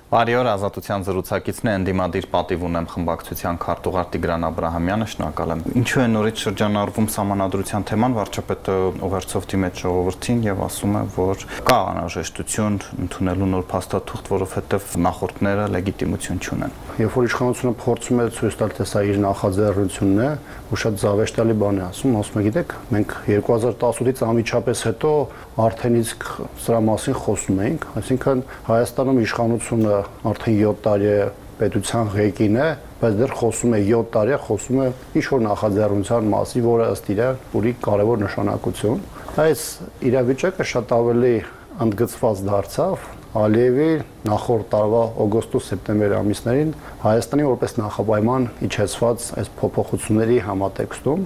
Բարի օր, Ազատության զրուցակիցն է, ընդդիմադիր պատիվ ունեմ խմբակցության քարտուղար Տիգրան Աբրահամյանը, շնորհակալ եմ։ Ինչու է նորից շրջանառվում սահմանադրության թեման, վարչապետը ուղերձով դիմեց ժողովրդին եւ ասում է, որ կա անհրաժեշտություն ընդունելու նոր փաստաթուղթ, որովհետեւ նախորդները լեգիտիմություն չունեն։ Երբ որ իշխանությունը փորձում է ցույց տալ, թե սա իր նախաձեռնությունն է, ու շատ զավեշտալի բան է ասում, գիտեք, մենք 2018-ից անմիջապես հետո արդեն իսկ սրա մասին խոսում էինք, այսինքն Հայաստանում իշխանությունը արդեն 7 տարի է պետության ղեկին է, բայց դեռ խոսում է 7 տարի է խոսում է ինչ-որ նախաձեռնության մասին, որը ըստ իր ունի կարևոր նշանակություն։ Այս իրավիճակը շատ ավելի ընդգծված դարձավ Ալիևի նախորդ տարվա օգոստոս-սեպտեմբեր ամիսներին Հայաստանի որպես նախապայման իջեցված այս փոփոխությունների համատեքստում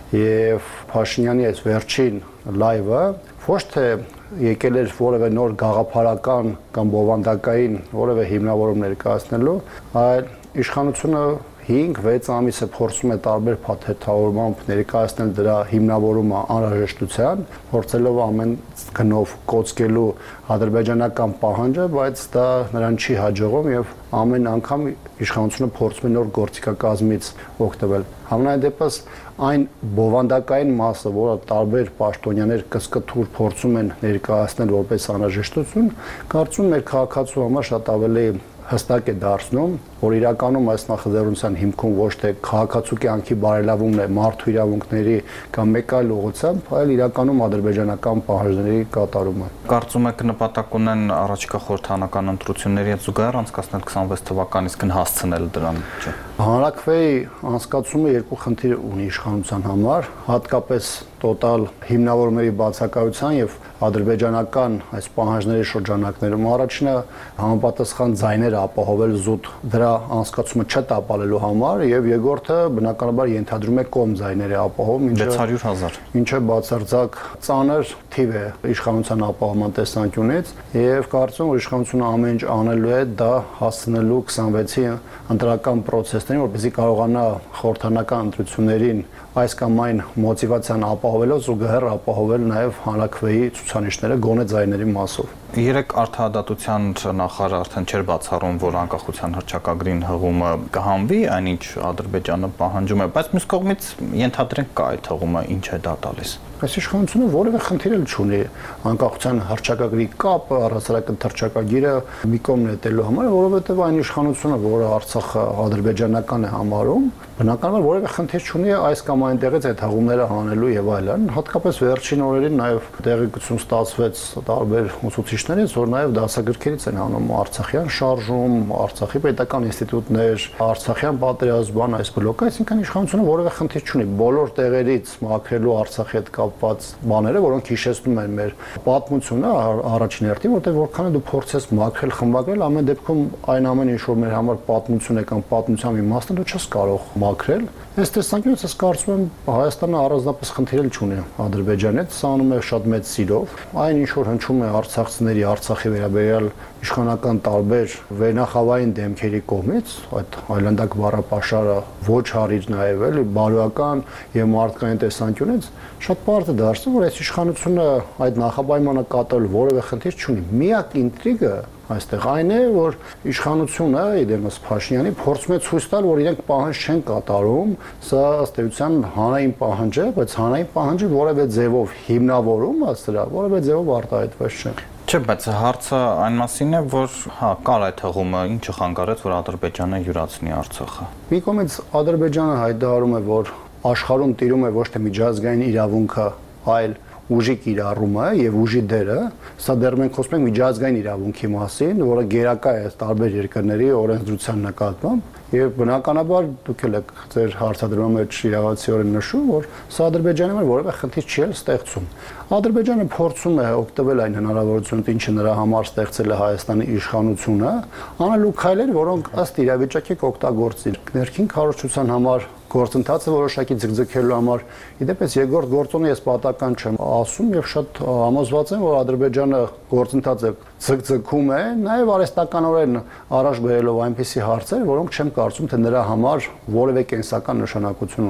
եւ Փաշինյանի այս վերջին լայվը ոչ թե եկել էր որևէ նոր գաղափարական կամ բովանդակային որևէ հիմնավորում ներկայացնելու, այլ իշխանությունը 5-6 ամիս է փորձում է տարբեր փաթեթավորմամբ ներկայացնել դրա հիմնավորումը անհրաժեշտության, փորձելով ամեն գնով կոծկելու ադրբեջանական պահանջը, բայց դա նրան չի հաջողում եւ ամեն անգամ իշխանությունը փորձում է նոր գործիքակազմից օգտվել։ Համենայն դեպս այն բովանդակային մասը, որը տարբեր պաշտոնյաներ կսկթուր փորձում են ներկայացնել որպես անհրաժեշտություն, կարծում եմ մեր քաղաքացու համար շատ ավելի հստակ է դարձնում, որ իրականում այս նախաձեռնության հիմքում ոչ թե քաղաքացու կյանքի բարելավումն է մարդու իրավունքների կամ մեկ այլ ուղղությամբ, այլ իրականում ադրբեջանական պահանջների կատարումը։ Կարծում եք նպատակ ունեն առաջիկա խորհրդարանական ընտրությունների հետ զուգահեռ անցկացնել 26 թվականից հասցնել դրան, չէ՞։ Հանրաքվեի անցկացումը երկու խնդիր ունի իշխանության համար, հատկապես տոտալ հիմնավորումների բացակայության եւ ադրբեջանական այս պահանջների շրջանակներում առաջինը համապատասխան ձայներ ապահովել զուտ դրա անցկացումը չտապալելու համար եւ երկրորդը բնականաբար ենթադրում է կողմ ձայների ապահովում, 600,000, ինչը բացարձակ ծանր թիվ է իշխանության ապահովման տեսանկյունից եւ կարծում որ իշխանությունը ամեն ինչ անելու է դա հասցնելու 26-ի ընտրական process-ներին, որպեսզի կարողանա խորհրդարանական ընտրություններին այս կամ այն մոտիվացիան ապահովելով զուգահեռ ապահովել նաև հանրաքվեի ցուցանիշները գոնե ձայների մասով։ Երեք արդարադատության նախարարը արդեն չէր բացառում, որ անկախության հռչակագրին հղումը կհանվի, այնինչ Ադրբեջանը պահանջում է, բայց մյուս կողմից ենթադրենք կա այդ հղումը, ինչ է դա տալիս։ Այս իշխանությունը որևէ խնդիր չունի անկախության հռչակագրի կապը, առասարակ հռչակագիրը մի կողմ նետելու համար, որովհետև այն իշխանությունը, որը Արցախը ադրբեջանական է համարում, բնականաբար որևէ խնդիր չունի այս կամ այնտեղից այդ հղումները հանելու եւ այլն, հատկապես վերջին օրերին նաեւ տեղեկություն ստացվեց տարբեր ուսուցիչներից, որ նաեւ դասագրքերից են անում արցախյան շարժում, Արցախի պետական ինստիտուտներ, արցախյան պատերազմ, այս բլոկը, այսինքն իշխանությունը որևէ խնդիր չունի բոլոր տեղերից մաքրելու Արցախի հետ կապված բաները, որոնք հիշեցնում են մեր պատմությունը առաջին հերթին, որտեղ որքան դու փորձես մաքրել, խմբագրել, ամեն դեպքում այն ամեն ինչ որ մեր համար պատմություն է կամ պատմության մի մասն է, դու չես կարող մաքրել։ Այս տեսանկյունից ես կարծում եմ Հայաստանը առանձնապես խնդիրել չունի Ադրբեջանից, սա անում է շատ մեծ սիրով։ Այն ինչ որ հնչում է արցախցիների Արցախի վերաբերյալ իշխանական տարբեր վերնախավային դեմքերի կողմից, այդ այլանդակ բառապաշարը ոչ հարիր նաև էլի բարոյական եւ մարդկային տեսանկյունից շատ պարզ է դարձնում, որ այս իշխանությունը այդ նախապայմանը կատարել որևէ խնդիր չունի։ Միակ ինտրիգը այստեղ այն է, որ իշխանությունը իդեմս Փաշինյանի փորձում է ցույց տալ, որ իրենք պահանջ չեն կատարում, սա ըստ էության հանրային պահանջ է, բայց հանրային պահանջը որևէ ձևով հիմնավորում է սրա, որևէ ձևով արտահայտված չէ։ Չէ, բայց հարցը այն մասին է, որ կար այդ հղումը, ինչը խանգարեց, որ Ադրբեջանը յուրացնի Արցախը։ Մի կողմից Ադրբեջանը հայտարարում է, որ աշխարհում տիրում է ոչ թե միջազգային իրավունքը, այլ ուժի կիրառումը եւ ուժի դերը, սա դեռ մենք խոսում ենք միջազգային իրավունքի մասին, որը գերակա է տարբեր երկրների օրենսդրության նկատմամբ եւ բնականաբար դուք էլ եք ձեր հարցադրման մեջ իրավացիորեն նշում, որ սա Ադրբեջանի համար որևէ խնդիր չի ստեղծում։ Ադրբեջանը փորձում է օգտվել այն հնարավորությունից, ինչը նրա համար ստեղծել է Հայաստանի իշխանությունը, անելու քայլեր, որոնք ըստ իրավիճակի կօգտագործի ներքին քարոզչության համար գործընթացը որոշակի ձգձգելու համար։ Իդեպս երկրորդ գործոնը ես պատական չեմ ասում եւ շատ համոզված եմ, որ Ադրբեջանը գործընթացը ձգձգում է, նաեւ արհեստականորեն առաջ բերելով այնպիսի հարցեր, որոնք չեմ կարծում թե նրա համար որևէ կենսական նշանակություն ունեն։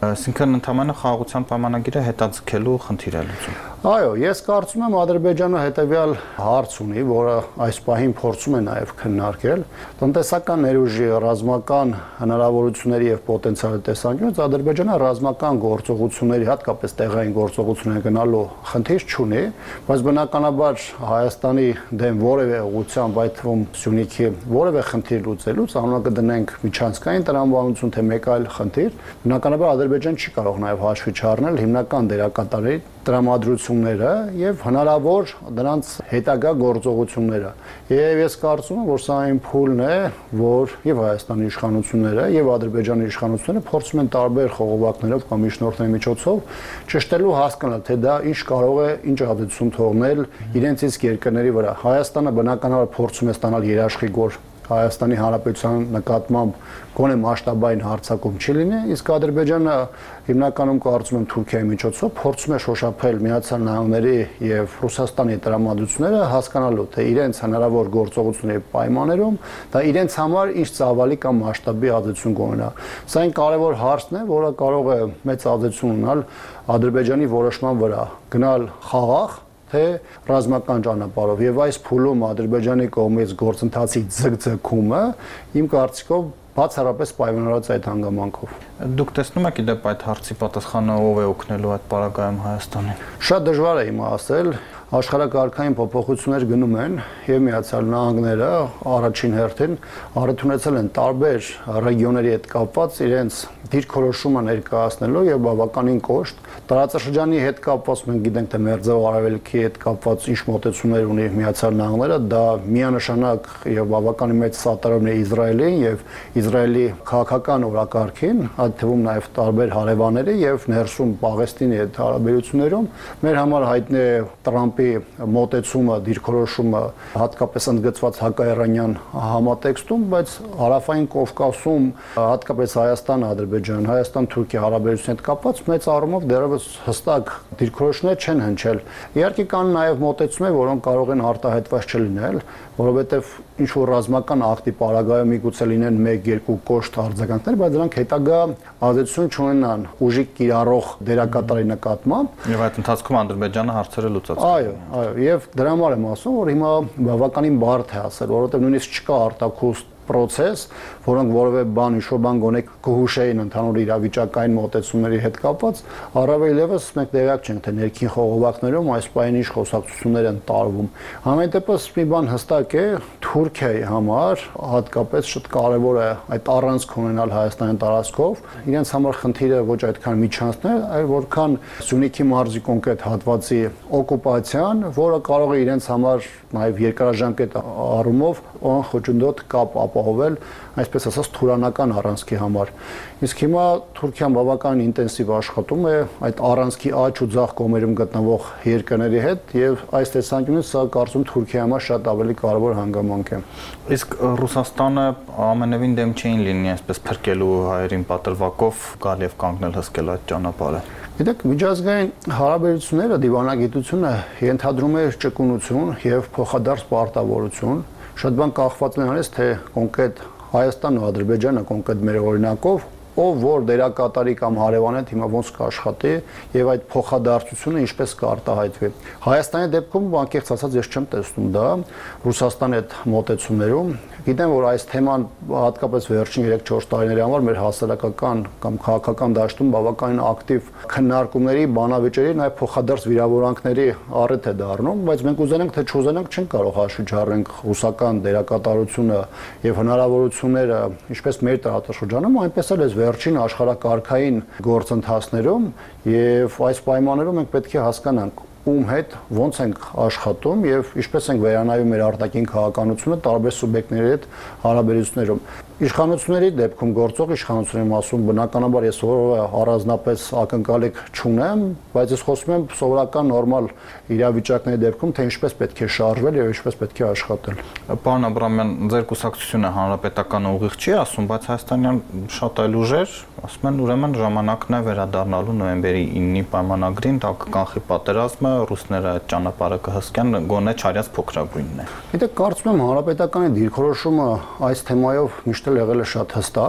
Այսինքն ընդհանրապես խաղաղության պայմանագիրը հետաձգելու խնդիր է լուծում։ Այո, ես կարծում եմ Ադրբեջանը հետևյալ հարց ունի, որը այս պահին փորձում է նաև քննարկել։ Տնտեսական ներուժի ռազմական հնարավորությունների եւ պոտենցիալի տեսանկյունից Ադրբեջանը ռազմական գործողությունների, հատկապես տեղային գործողությունների գնալու խնդիր չունի, բայց բնականաբար Հայաստանի դեմ որևէ ուղղությամբ, այդ թվում Սյունիքի որևէ խնդիր լուծելուց անունը կդնենք միջանցքային տրամաբանություն թե մեկ այլ խնդիր, բնականաբար Ադրբեջանը չի կարող նաև հաշվի չառնել հիմնական դերակատարի տրամադրությունները եւ հնարավոր դրանց հետագա գործողությունները։ Եվ ես կարծում եմ, որ սա այն փուլն է, որ եւ Հայաստանի իշխանությունները եւ Ադրբեջանի իշխանությունները փորձում են տարբեր խողովակներով կամ միջնորդների միջոցով ճշտելու հասկանալ, թե դա ինչ կարող է, ինչ ազդեցություն թողնել իրենց իսկ երկրների վրա։ Հայաստանը բնականաբար փորձում է ստանալ երաշխիքոր Հայաստանի Հանրապետության նկատմամբ գոնե մասշտաբային հարձակում չի լինի, իսկ Ադրբեջանը հիմնականում կարծում եմ Թուրքիայի միջոցով փորձում է շոշափել Միացյալ Նահանգների եւ Ռուսաստանի տրամադրությունները, հասկանալու թե իրենց հնարավոր գործողությունների պայմաններում դա իրենց համար ինչ ծավալի կամ մասշտաբի ազդեցություն կունենա։ Սա այն կարևոր հարցն է, որը կարող է մեծ ազդեցություն ունենալ Ադրբեջանի որոշման վրա, գնալ խաղաղ թե ռազմական ճանապարհով եւ այս փուլում Ադրբեջանի կողմից գործընթացի ձգձգումը իմ կարծիքով բացառապես պայմանավորված այդ հանգամանքով։ Դուք տեսնում եք իդեպ այդ հարցի պատասխանը ով է օգնելու այդ պարագայում Հայաստանին։ Շատ դժվար է հիմա ասել, աշխարհակարգային փոփոխություններ գնում են եւ Միացյալ Նահանգները առաջին հերթին առիթ են տարբեր ռեգիոների հետ կապված իրենց դիրքորոշումը ներկայացնելու եւ բավականին կոշտ տարածաշրջանի հետ կապված մենք գիտենք թե Մերձավոր Արևելքի հետ կապված ինչ մոտեցումներ ունի Միացյալ Նահանգները, դա միանշանակ եւ բավականին մեծ սատարումն է Իսրայելին եւ Իսրայելի քաղաքական օրակարգին, այդ թվում նաեւ տարբեր հարևանների եւ ներսում Պաղեստինի հետ հարաբերություններում մեր համար հայտնի է Տրամպի մոտեցումը, դիրքորոշումը հատկապես ընդգծված հակաիրանյան համատեքստում, բայց հարավային Կովկասում հատկապես Հայաստան-Ադրբեջան, Հայաստան-Թուրքիա հարաբերությունների հետ կապված մեծ առումով դեռևս հստակ դիրքորոշումներ չեն հնչել։ Իհարկե կան նաև մոտեցումներ, որոնք կարող են արտահայտված չլինել, որովհետև ինչ որ ռազմական ակտի պարագայում միգուցե լինեն 1-2 կոշտ արձագանքներ, բայց դրանք հետագա ազդեցություն չունենան ուժի կիրառող դերակատարի նկատմամբ։ Եվ այդ ընթացքում Ադրբեջանը հարցերը լուծած։ Այո, եւ դրա համար եմ ասում, որ հիմա բավականին բարդ է ասել, որովհետեւ նույնիսկ չկա արտաքուստ process, որոնք որևէ բան, ինչ-որ բան գոնե կհուշեին ընդհանուր իրավիճակային մոտեցումների հետ կապված, առավել ևս մենք տեղյակ չենք, թե ներքին խողովակներում այս պահին ինչ խոսակցություններ են տարվում։ Համեն դեպս մի բան հստակ է, Թուրքիայի համար հատկապես շատ կարևոր է այդ առանցք ունենալ Հայաստանի տարածքով։ Իրենց համար խնդիրը ոչ այդքան միջանցքն է, այլ որքան Սյունիքի մարզի կոնկրետ հատվածի օկուպացիան, որը կարող է իրենց համար նաև երկարաժամկետ առումով անխոչնդոտ կապ ապահովել, այսպես ասած, թուրանական առանցքի համար։ Իսկ հիմա Թուրքիան բավական ինտենսիվ աշխատում է այդ առանցքի աջ ու ձախ կողմերում գտնվող երկրների հետ եւ այս տեսանկյունից սա կարծում Թուրքիայի համար շատ ավելի կարևոր հանգամանք է։ Իսկ Ռուսաստանը ամենևին դեմ չէին լինի այսպես փրկելու հայերին պատրվակով գալ եւ կանգնել հսկել այդ ճանապարհը։ Գիտեք, միջազգային հարաբերությունները դիվանագիտությունը ենթադրում է ճկունություն եւ փոխադարձ պարտավորություն։ Շատ բան կախված է նրանից, թե կոնկրետ Հայաստանն ու Ադրբեջանը կոնկրետ մեր օրինակով ով որ դերակատարի կամ հարևան է հիմա ոնց կաշխատի եւ այդ փոխադարձությունը ինչպես կարտահայտվի։ Հայաստանի դեպքում անկեղծ ասած ես չեմ տեսնում դա Ռուսաստանի հետ մոտեցումներում։ Գիտեմ, որ այս թեման հատկապես վերջին 3-4 տարիների համար մեր հասարակական կամ քաղաքական դաշտում բավականին ակտիվ քննարկումների, բանավեճերի, նաեւ փոխադարձ վիրավորանքների առիթ է դառնում, բայց մենք ուզենանք թե չուզենանք չենք կարող հաշվի չառնենք ռուսական դերակատարությունը եւ հնարավորությունները ինչպես մեր տարածաշրջանում, այնպես էլ վերջին աշխարհակարգային գործընթացներում եւ այս պայմաններում մենք պետք է հասկանանք ում հետ ոնց ենք աշխատում եւ ինչպես ենք վերանայում մեր արտաքին քաղաքականությունը տարբեր սուբյեկտների հետ հարաբերություններում։ Իշխանությունների դեպքում գործող իշխանությունների մասում բնականաբար ես որևէ առանձնապես ակնկալիք չունեմ, բայց ես խոսում եմ սովորական նորմալ իրավիճակների դեպքում, թե ինչպես պետք է շարժվել եւ ինչպես պետք է աշխատել։ Պարոն Աբրամյան, ձեր կուսակցությունը հանրապետական ուղիղ չի ասում, բայց հայաստանյան շատ այլ ուժեր ասում են ուրեմն ժամանակն է վերադառնալու նոյեմբերի 9-ի պայմանագրին, դա կկանխի պատերազմը, ռուսները այդ ճանապարհը կհսկեն, գոնե չարյաց փոքրագույնն է։ Գիտեք, կարծում եմ հանրապետականի դիրքորոշումը այս թեմայով միշտ եղել է շատ հստակ,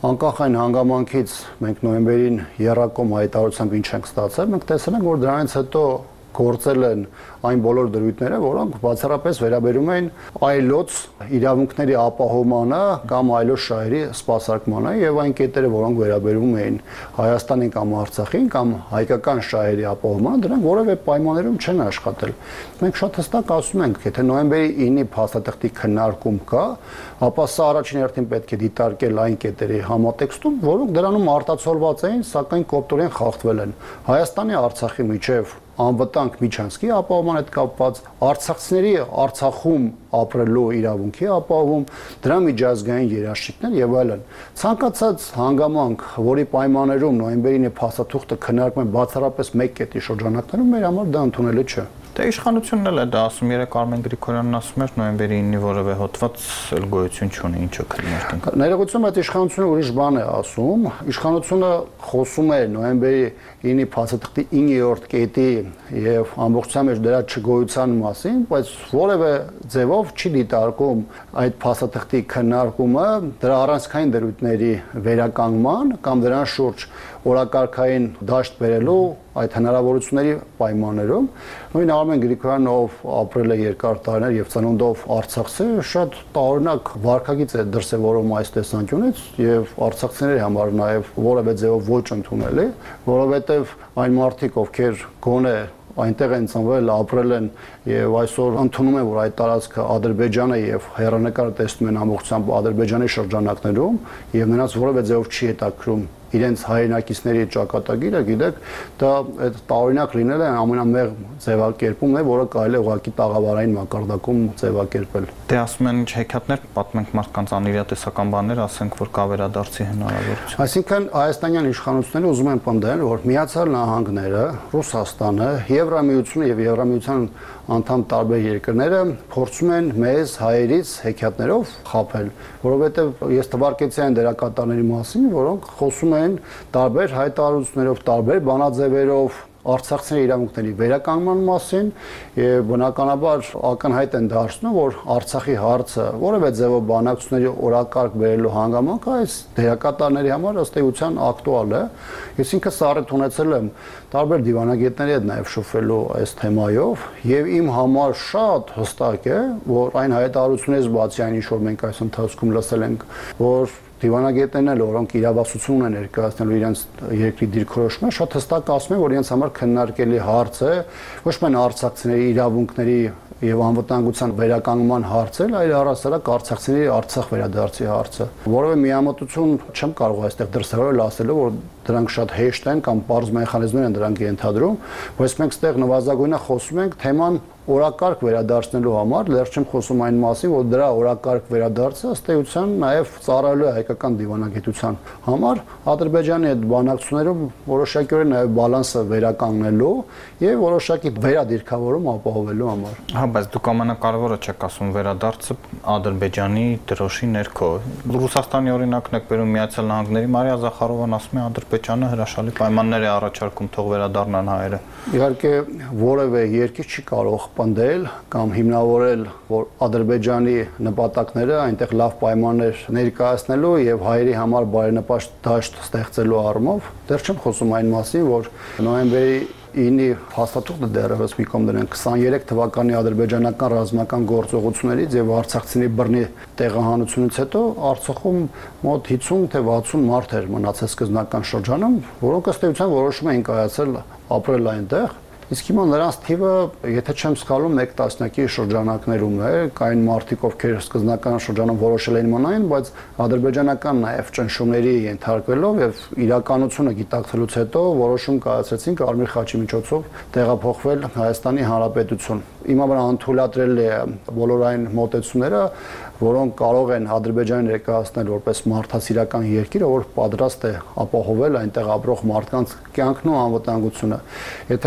Անկախ այն հանգամանքից մենք նոյեմբերին երակոմ հայտարարությամբ ինչ ենք ստացել, մենք տեսել ենք, որ դրանից հետո գործել են այն բոլոր դրույթները, որոնք բացառապես վերաբերում են այլոց իրավունքների ապահովմանը կամ այլոց շահերի սպասարկմանը եւ այն կետերը, որոնք վերաբերում էին Հայաստանին կամ Արցախին կամ հայկական շահերի ապահովմանը, դրանք որևէ պայմաններում չեն աշխատել։ Մենք շատ հստակ ասում ենք, եթե նոյեմբերի 9-ի փաստաթղթի քննարկում կա, ապա սա առաջին հերթին պետք է դիտարկել այն կետերի համատեքստում, որոնք դրանում արտացոլված էին, սակայն կոպտորեն խախտվել են։ Հայաստանի Արցախի միջև անվտանգ միջանցքի ապահովման հետ կապված արցախցիների Արցախում ապրելու իրավունքի ապահովում, դրա միջազգային երաշխիքներ եւ այլն։ Ցանկացած հանգամանք, որի պայմաններում նոյեմբերի 9-ի փաստաթուղթը քննարկվում է բացառապես մեկ կետի շրջանակներում, մեր համար դա ընդունելի չէ։ Դե իշխանությունն էլ է դա ասում, երեք Արմեն Գրիգորյանն ասում էր նոյեմբերի 9-ի որևէ հոդված էլ գոյություն չունի, ինչը քննարկենք։ Ներողություն, այդ իշխանությունը ուրիշ բան է ասում։ Իշխանությունը խոսում է նոյեմբերի 9-ի փաստաթղթի 9-րդ կետի եւ ամբողջությամբ մեջ դրա չգոյության մասին, բայց որևէ ձևով չի դիտարկում այդ փաստաթղթի քննարկումը դրա առանցքային դրույթների վերականգնման կամ դրան շուրջ օրակարգային դաշտ բերելու այդ հնարավորությունների պայմաններում։ Նույն Արմեն Գրիգորյանն, ով ապրել է երկար տարիներ եւ ծնունդով արցախցի, շատ տարօրինակ վարքագիծ է դրսեւորում այս տեսանկյունից եւ արցախցիների համար նաեւ որևէ ձևով ոչ ընդունելի, որովհետեւ այն մարդիկ, ովքեր գոնե այնտեղ են ծնվել, ապրել են եւ այսօր ընդունում են, որ այդ տարածքը Ադրբեջանը եւ հեռանկարը տեսնում են ամբողջությամբ Ադրբեջանի շրջանակներում եւ նրանց որևէ ձևով չի հետաքրում իրենց հայրենակիցների ճակատագիրը, գիտեք, դա այդ տարօրինակ լինել է ամենամեղ ձևակերպումն է, որը կարելի է ուղղակի տաղավարային մակարդակում ձևակերպել։ Դե ասում են ինչ հեքիաթներ պատմենք մարդկանց անիրատեսական բաներ, ասենք որ կա վերադարձի հնարավորություն։ Այսինքն հայաստանյան իշխանությունները ուզում են պնդել, որ Միացյալ Նահանգները, Ռուսաստանը, Եվրամիությունը եւ Եվրամիության անդամ տարբեր երկրները փորձում են մեզ հայերից հեքիաթներով խաբել, որովհետեւ ես թվարկեցի այն դերակատարների մասին, որոնք խոսում են տարբեր հայտարարություններով, տարբեր բանաձևերով արցախցիների իրավունքների վերականգնման մասին եւ բնականաբար ակնհայտ են դարձնում, որ Արցախի հարցը որևէ ձևով բանակցությունների օրակարգ բերելու հանգամանքը այս դերակատարների համար ըստ էության ակտուալ է։ Ես ինքս առիթ ունեցել եմ տարբեր դիվանագետների հետ նաեւ շփվելու այս թեմայով եւ իմ համար շատ հստակ է, որ այն հայտարարություններից բացի այն ինչ որ մենք այս ընթացքում լսել ենք, որ դիվանագետներն էլ, որոնք իրավասություն ունեն ներկայացնելու իրենց երկրի դիրքորոշումը, շատ հստակ ասում են, որ իրենց համար քննարկելի հարց է ոչ միայն արցախցիների իրավունքների եւ անվտանգության վերականգնման հարցը, այլ առասարակ արցախցիների Արցախ վերադարձի հարցը։ Որովհետեւ միամտություն չեմ կարող այստեղ դրսևորել ասելով, որ դրանք շատ հեշտ են կամ པարզ մեխանիզմներ են դրանք ենթադրում, բայց մենք ստեղ նվազագույնը խոսում ենք թեման օրակարգ վերադարձնելու համար, դեռ չեմ խոսում այն մասին, որ դրա օրակարգ վերադարձը ըստ էության նաև ծառայելու է հայկական դիվանագիտության համար, Ադրբեջանի հետ բանակցություններում որոշակիորեն նաև բալանսը վերականգնելու եւ որոշակի վերադիրքավորում ապահովելու համար։ Հա, բայց դուք ամենակարևորը չեք ասում վերադարձը Ադրբեջանի դրոշի ներքո։ Ռուսաստանի օրինակն եք բերում Միացյալ Նահանգների, Մարիա Զախարովան ասում է Ադրբեջանը հրաշալի պայմաններ է առաջարկում, թող վերադառնան հայերը։ Իհարկե որևէ երկիր չի կարող պնդել կամ հիմնավորել, որ Ադրբեջանի նպատակները այնտեղ լավ պայմաններ ներկայացնելու եւ հայերի համար բարենպաստ դաշտ ստեղծելու առումով, դեռ չեմ խոսում այն մասին, որ նոյեմբերի 9-ի փաստաթուղթը դեռևս մի կողմ դրեն 23 թվականի ադրբեջանական ռազմական գործողություններից եւ արցախցիների բռնի տեղահանությունից հետո Արցախում մոտ 50 թե 60 մարդ էր մնացել սկզբնական շրջանում, որոնք ըստ էության որոշում էին կայացել ապրել այնտեղ։ Իսկ հիմա նրանց թիվը, եթե չեմ սխալվում, 1 տասնյակի շրջանակներում է, կային մարդիկ, ովքեր սկզբնական շրջանում որոշել էին մնային, բայց ադրբեջանական նաև ճնշումների ենթարկվելով եւ իրականությունը գիտակցելուց հետո որոշում կայացրեցին Կարմիր խաչի միջոցով տեղափոխվել Հայաստանի Հանրապետություն։ Հիմա վրա անթույլատրել է բոլոր այն մոտեցումները, որոնք կարող են Ադրբեջանը ներկայացնել որպես մարդասիրական երկիր, որ պատրաստ է ապահովել այնտեղ ապրող մարդկանց կյանքն ու անվտանգությունը։ Եթե Ադրբեջանը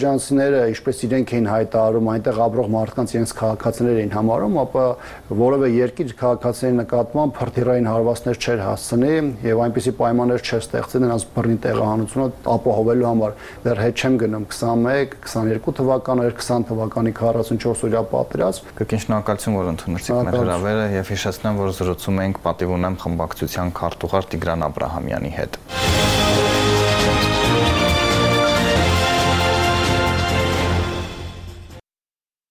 ադրբեջանցիները ինչպես իրենք էին հայտարարում, այնտեղ ապրող մարդկանց իրենց քաղաքացիներ էին համարում, ապա որևէ երկիր քաղաքացիների նկատմամբ փրթիրային հարվածներ չէր հասցնի եւ այնպիսի պայմաններ չէր ստեղծել նրանց բռնի տեղահանությունը ապահովելու համար։ Դեռ հետ չեմ գնում 21, 22 թվականներ, 20 թվականի 44-օրյա պատերազմ։ Կրկին շնորհակալություն, որ ընդունեցիք մեր հրավերը եւ հիշեցնեմ, որ զրուցում ենք պատիվ ունեմ խմբակցության քարտուղար Տիգրան Աբրահամյանի հետ։